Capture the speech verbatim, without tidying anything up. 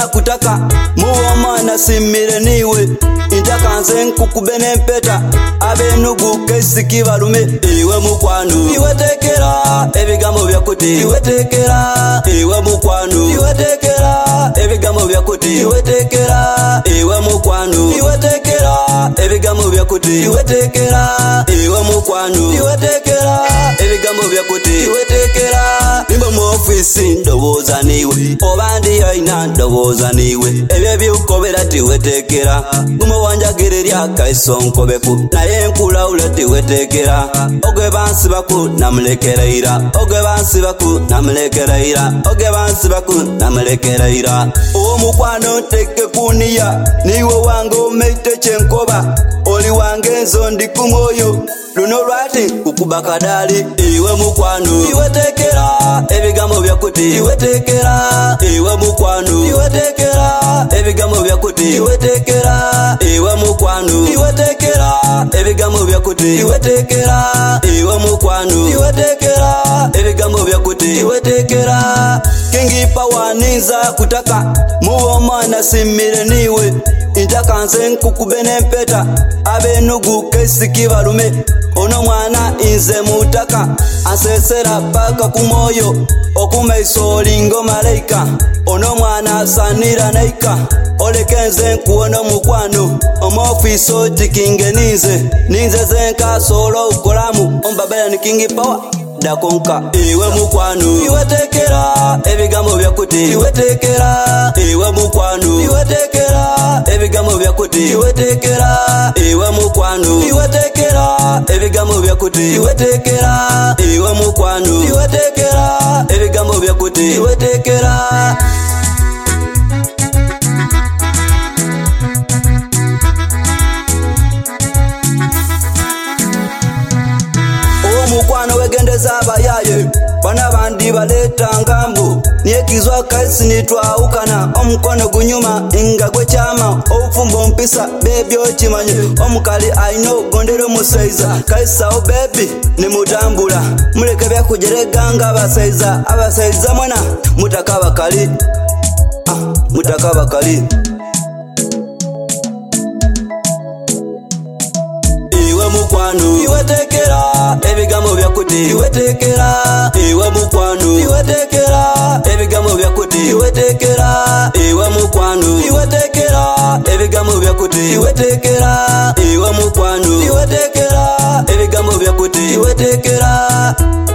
kutaka muwomana simire niwe intaka nze nkukube n'empeta abenugu kesiki balume iwe mukwano iwe tekera ebigambo byakuti iwe tekera iwe mukwano iwe tekera ebigambo byakuti iwe tekera iwe mukwano iwe tekera ebigambo byakuti iwe tekera iwe mukwano iwe tekera ebigambo byakuti iwe tekera nimba mu office ndowooza niwe obandi yoina ndowooza niwe ebyo byukobera tiwe tekera gumo wanjagererya kaisonkobeku naye nkulawula tiwe tekera ogwe bansi baku namulekereira ogwe bansi baku namulekereira ogwe bansi baku namulekereira uwo mukwano teke kuniya niwe wange omeite kyenkoba oli wange nzo ndi kumwoyo luno lwati kukuba kadali iwe mukwano iwe tekera ebigambo byakuti iwe tekera iwe mukwano iwe tekera ebigambo byakuti iwe tekera iwe mukwano iwe tekera ebigambo byakuti iwe tekera iwe mukwano iwe tekera ebigambo byakuti iwe tekera Kingi Power ninza kutaka muwomana simire niwe intaka nze nkukube n'empeta abenugu kesiki balume ono mwana inze mutaka asesera paka kumwoyo okumaiso olingo malaika ono mwana asanira naika olekenze nkuona mukwano omofiso tikinge ninze ninze zenka solo ukolamu ombabela ni Kingi Power dakonka iwe mukwano iwe tekera ebigambo byakuti iwe tekera iwe mukwano iwe tekera ebigambo byakuti iwe tekera iwe mukwano iwe tekera ebigambo byakuti iwe tekera iwe mukwano iwe tekera ebigambo byakuti iwe tekera mukwano wegendeza abayaye bana bandi baleta ngambo niekizwa kaisi nitwaukana omukono gunyuma inga gwe chama ofumbo mpisa baby ochimanye omukali aino gondero musaiza kaisa o baby ni mutambula muleke bya kujereganga abasaiza abasaiza mwana mutaka bakali ah mutaka bakali iwe mukwano iwe tekera ebigambo byakuti iwe tekera iwe mukwano iwe tekera ebigambo byakuti iwe tekera iwe mukwano iwe tekera ebigambo byakuti iwe tekera iwe mukwano iwe tekera ebigambo byakuti iwe tekera